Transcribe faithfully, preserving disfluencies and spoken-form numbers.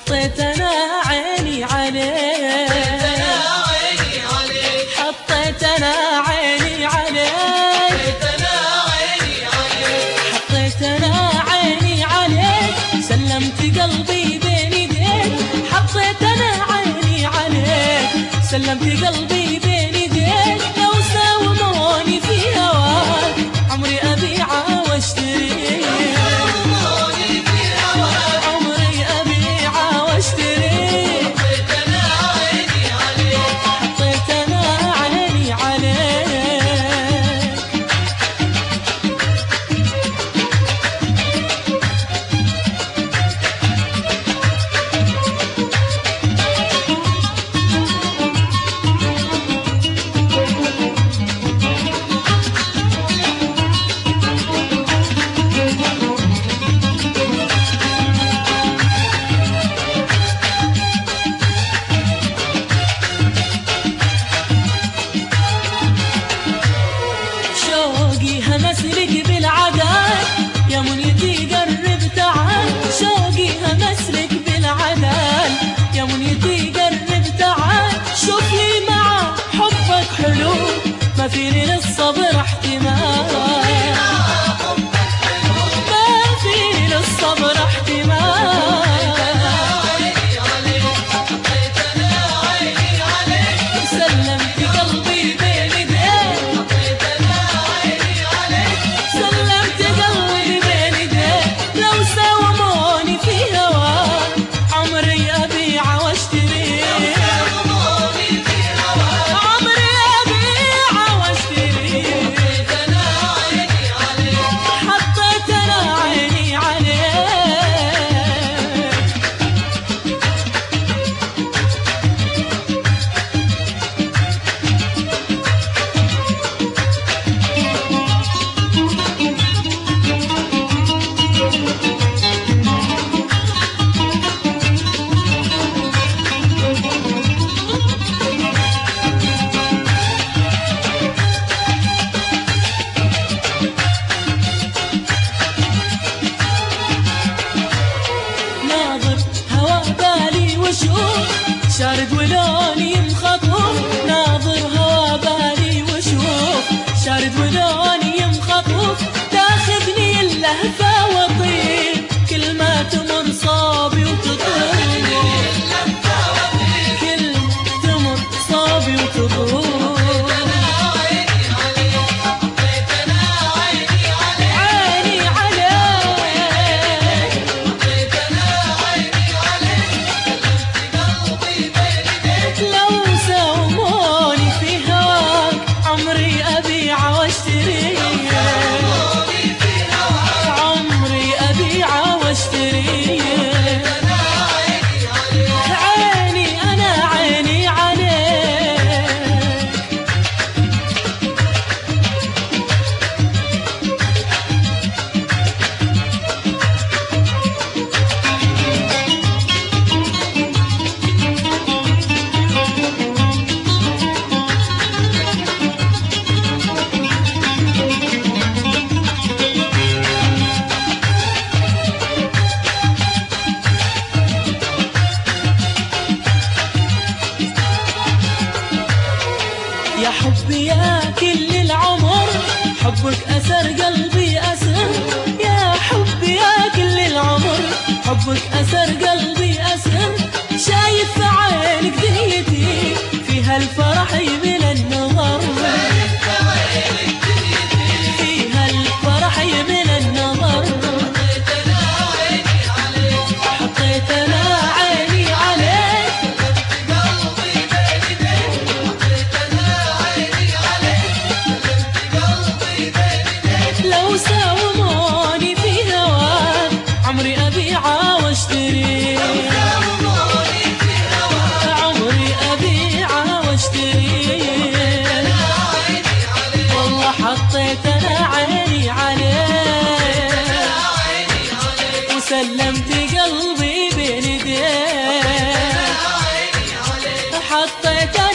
حطيت انا عيني عليك، حطيت انا عيني عليك، حطيت انا عيني عليك، سلمت قلبي بين ايديك، حطيت انا عيني عليك، سلمت قلبي بين ايديك، لو ساوموني في هواك عمري ابيعه واشتري، عمري ابيعه واشتري، حطيت انا عيني عليك، حطيت انا عيني عليك. شوقي همسلك بالعداد يا منيتي قرب تعال، شوقي همسلك بالعداد يا منيتي قرب تعال، شوف لي مع حبك حلو ما فيني للصبر احتمال، ما فيني للصبر احتمال، سلمت قلبي بين ايديك، سلمت قلبي بين ايديك، لو ساوموني في هواك عمري ابيعه واشتري، عمري ابيعه واشتري، حطيت انا عيني عليك، حطيت انا عيني عليك. ناظر هوا بالي وشوف شارد ولوني مخطوف، ناظر هوا بالي وشوف شارد ولوني مخطوف، تاخذني اللهفة وطير كل ما تمر صابي وتطول، كل ما تمر صابي وتطول، عمري أبيعه واشتري، عيني أنا عيني عليك. يا حبي يا كل العمر حبك أسر قلبي أسر، يا حبي يا كل العمر حبك أسر قلبي أسر، شايف في عينك دنيتي فيها الفرح يمل النظر، فيها الفرح يمل النظر، حطيت أنا عيني عليك، لو ساوموني في هواك عمري أبيعه واشتري، عمري أبيعه واشتري، والله حطيت أنا عيني عليك، وسلمت قلبي بين ايديك، حطيت